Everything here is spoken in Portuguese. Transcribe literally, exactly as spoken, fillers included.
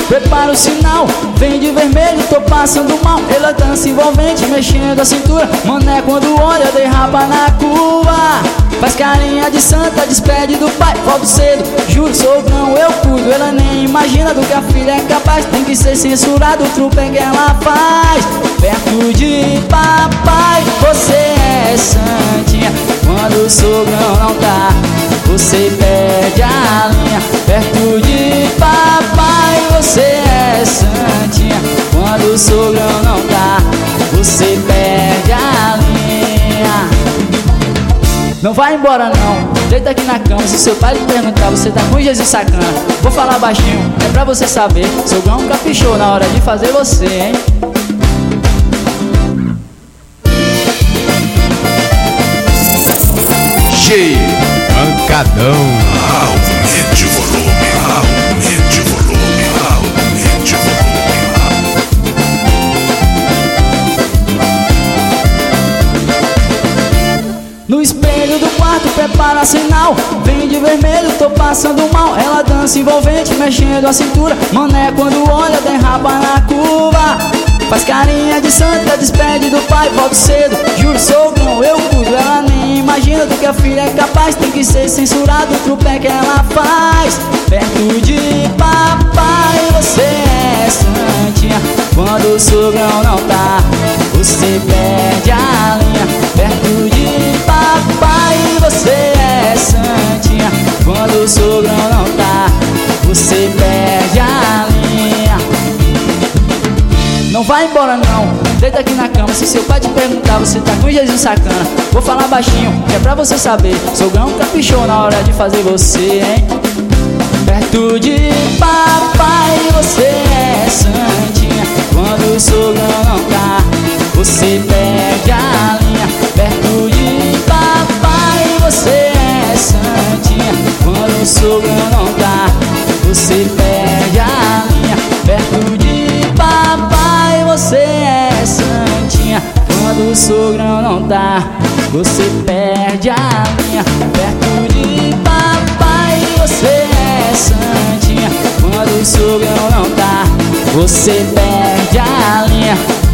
prepara o sinal. Vem de vermelho, tô passando mal. Ela dança envolvente, mexendo a cintura. Mané quando olha, derrapa na curva. Faz carinha de santa, despede do pai. Volto cedo, juro, sogrão, eu cuido. Ela nem imagina do que a filha é capaz. Tem que ser censurado o trupe que ela faz. Perto de papai, você é santinha. Quando o sogrão não tá, você perde a linha. Perto de papai, você é santinha. Quando o sogrão não tá, você perde a linha. Não vai embora não, deita aqui na cama. Se seu pai lhe perguntar, você tá com Jesus sacana. Vou falar baixinho, é pra você saber. Sogrão caprichou na hora de fazer você, hein? Cheio, pancadão. Aumente o volume, aumente o volume, aumente o volume. No espelho do quarto, prepara sinal. Vem de vermelho, tô passando mal. Ela dança envolvente, mexendo a cintura. Mané quando olha, derrapa na curva. Faz carinha de santa, despede do pai. Volto cedo, juro, sogrão, eu cuido. Ela nem imagina do que a filha é capaz. Tem que ser censurado o trupe que ela faz. Perto de papai, você é santinha. Quando o sogrão não tá, você perde a linha. Perto de papai, você é santinha. Quando o sogrão não tá, você perde a linha. Não vai embora não, deita aqui na cama. Se seu pai te perguntar, você tá com Jesus sacana. Vou falar baixinho, que é pra você saber. Sogrão caprichou na hora de fazer você, hein? Perto de papai, você é santinha. Quando o sogrão não tá, você perde a linha. Perto de papai, você é santinha. Quando o sogrão não tá, você perde a linha. Perto de papai, você é santinha. Quando o sogrão não tá, você perde a linha. Perto de papai, você é santinha. Quando o sogrão não tá, você perde a linha.